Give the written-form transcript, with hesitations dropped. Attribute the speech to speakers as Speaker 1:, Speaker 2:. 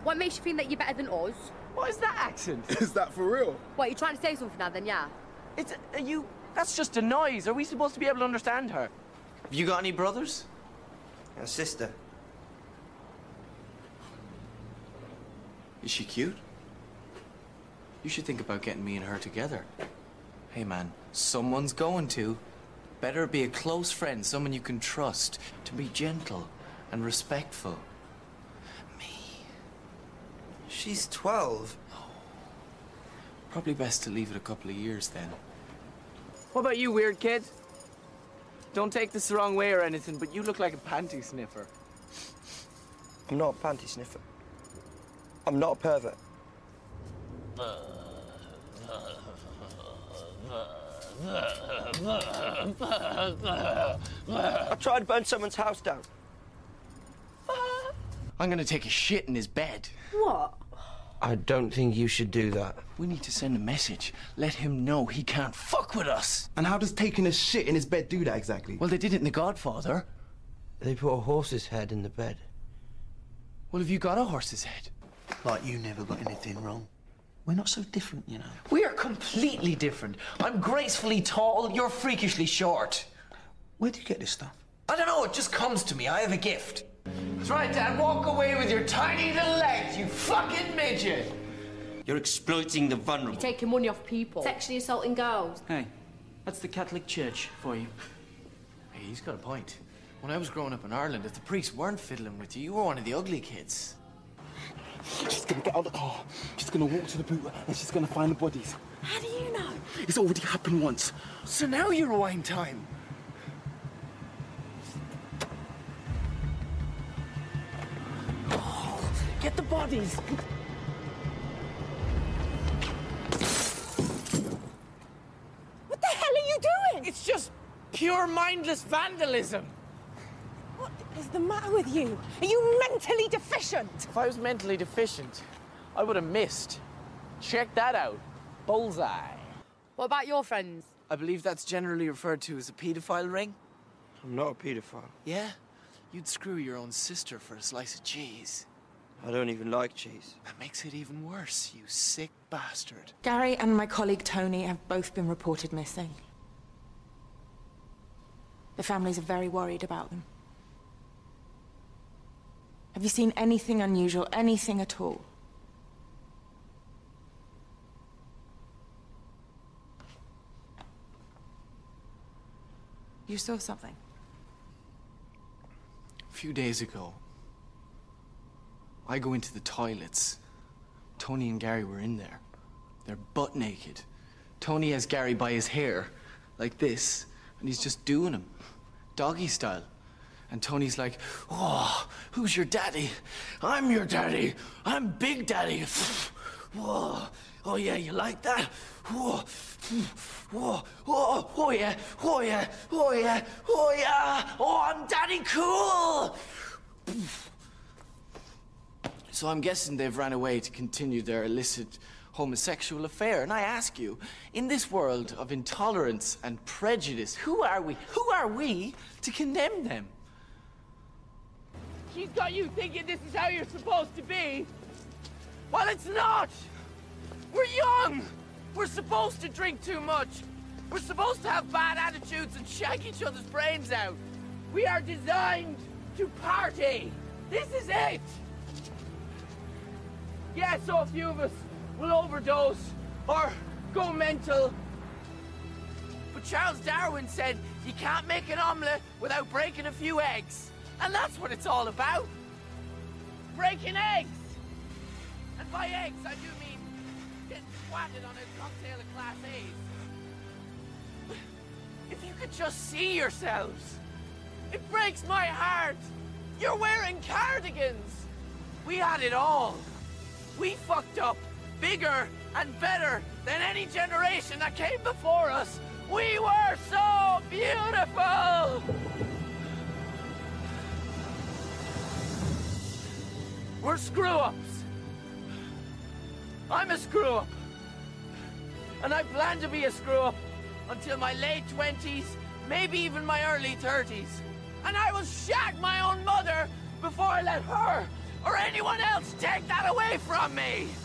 Speaker 1: What makes you think that you're better than us?
Speaker 2: What is that accent?
Speaker 3: Is that for real?
Speaker 1: What, you trying to say something now then, yeah?
Speaker 2: That's just a noise. Are we supposed to be able to understand her?
Speaker 4: Have you got any brothers?
Speaker 5: A sister.
Speaker 4: Is she cute? You should think about getting me and her together. Hey, man, someone's going to. Better be a close friend, someone you can trust, to be gentle and respectful. Me.
Speaker 5: She's 12.
Speaker 4: Probably best to leave it a couple of years then.
Speaker 2: What about you, weird kid? Don't take this the wrong way or anything, but you look like a panty sniffer.
Speaker 5: I'm not a panty sniffer. I'm not a pervert. I tried to burn someone's house down.
Speaker 4: I'm gonna take a shit in his bed.
Speaker 1: What?
Speaker 5: I don't think you should do that.
Speaker 4: We need to send a message. Let him know he can't fuck with us.
Speaker 3: And how does taking a shit in his bed do that exactly?
Speaker 4: Well, they did it in The Godfather.
Speaker 5: They put a horse's head in the bed.
Speaker 4: Well, have you got a horse's head?
Speaker 6: Like you never got anything wrong. We're not so different, you know.
Speaker 4: We are completely different. I'm gracefully tall, you're freakishly short.
Speaker 6: Where do you get this stuff?
Speaker 4: I don't know, it just comes to me. I have a gift. That's right, Dad. Walk away with your tiny little legs, you fucking midget.
Speaker 5: You're exploiting the vulnerable.
Speaker 1: You're taking money off people.
Speaker 7: Sexually assaulting girls.
Speaker 6: Hey, that's the Catholic Church for you.
Speaker 4: Hey, he's got a point. When I was growing up in Ireland, if the priests weren't fiddling with you, you were one of the ugly kids.
Speaker 3: She's gonna get out of the car. She's gonna walk to the boot and she's gonna find the bodies.
Speaker 1: How do you know?
Speaker 3: It's already happened once.
Speaker 4: So now you're rewind time.
Speaker 2: Get the bodies.
Speaker 1: What the hell are you doing?
Speaker 2: It's just pure mindless vandalism.
Speaker 1: What is the matter with you? Are you mentally deficient?
Speaker 2: If I was mentally deficient, I would have missed. Check that out. Bullseye.
Speaker 1: What about your friends?
Speaker 2: I believe that's generally referred to as a paedophile ring.
Speaker 5: I'm not a paedophile.
Speaker 4: Yeah? You'd screw your own sister for a slice of cheese.
Speaker 5: I don't even like cheese.
Speaker 4: That makes it even worse, you sick bastard.
Speaker 8: Gary and my colleague Tony have both been reported missing. The families are very worried about them. Have you seen anything unusual, anything at all? You saw something?
Speaker 4: A few days ago, I go into the toilets. Tony and Gary were in there. They're butt naked. Tony has Gary by his hair, like this, and he's just doing him, doggy style. And Tony's like, "Oh, who's your daddy? I'm your daddy. I'm Big Daddy." Whoa. Oh yeah, you like that? Whoa. Whoa. Oh, oh yeah. Oh yeah. Oh yeah. Oh yeah. Oh, I'm Daddy Cool. So I'm guessing they've ran away to continue their illicit homosexual affair. And I ask you, in this world of intolerance and prejudice, who are we? Who are we to condemn them?
Speaker 2: She's got you thinking this is how you're supposed to be. Well, it's not. We're young. We're supposed to drink too much. We're supposed to have bad attitudes and shag each other's brains out. We are designed to party. This is it. Yeah, so a few of us will overdose or go mental. But Charles Darwin said you can't make an omelette without breaking a few eggs. And that's what it's all about. Breaking eggs. And by eggs, I do mean getting swatted on a cocktail of Class A's. If you could just see yourselves. It breaks my heart. You're wearing cardigans. We had it all. We fucked up bigger and better than any generation that came before us. We were so beautiful. We're screw-ups. I'm a screw-up. And I plan to be a screw-up until my late 20s, maybe even my early 30s. And I will shag my own mother before I let her or anyone else take that away from me!